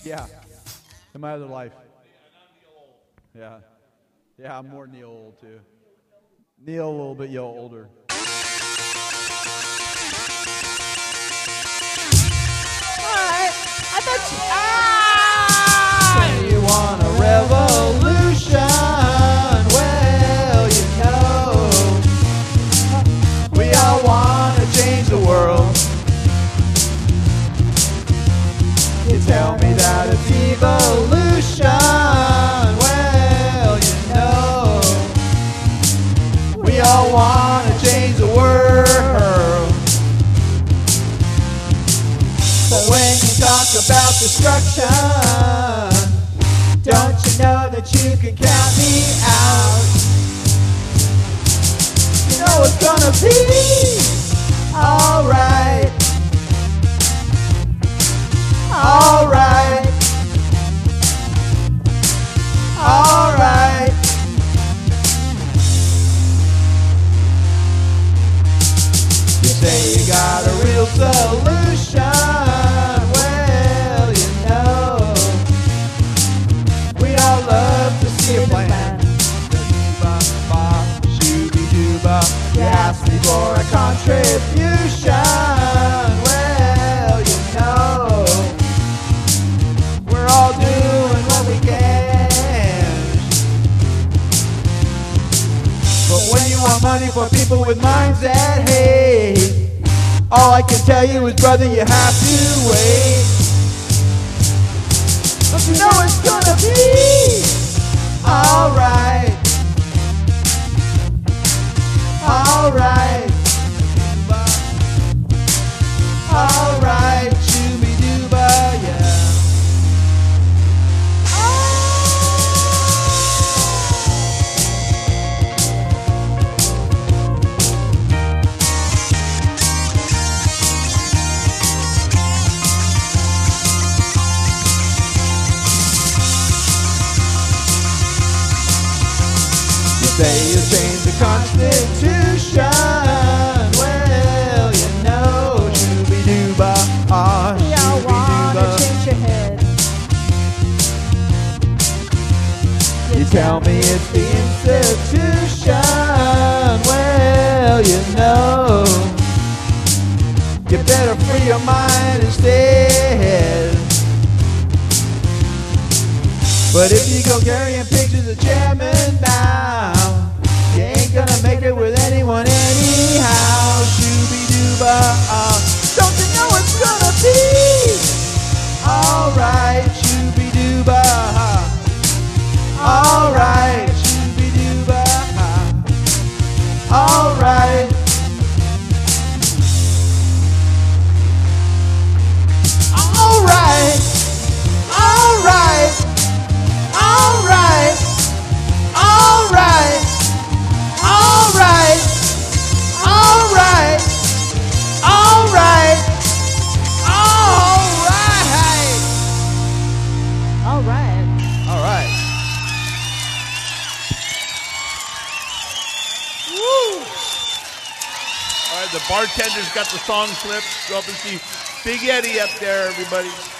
Yeah. In my other life. Yeah. Yeah, I'm more Neil old too. Neil a little bit older. Alright. I thought Say you want a revolution. Well, you know, we all want to change the world. You tell me that it's evolution. Well, you know, we all want to change the world. But when you talk about destruction, don't you know that you can count me out? You know it's gonna be alright. Alright. Alright. You say you got a real solution. Well, you know, we all love to see a plan. Shooby-dooba, you ask me for a contribution. Well, you know, we're all doing what we can. But when you want money for people with minds that hate, all I can tell you is, brother, you have to wait. Don't you know it's gonna be alright? Alright. Alright, shooby-dooba, yeah. Say you change the Constitution. Well, you know, shooby-dooba, we all want to change your head. You tell me it's the institution. Well, you know, you better free your mind instead. But if you go carrying pictures of chairman now, you ain't gonna make it with anyone anyhow. Shooby-dooba, don't you know it's gonna be alright? Shooby-dooba, alright. Shooby-dooba, alright. Alright, alright. Alright, alright, alright, alright, alright, alright. Alright. Alright. Woo! All right, the bartender's got the song slips. Go up and see Big Eddie up there, everybody.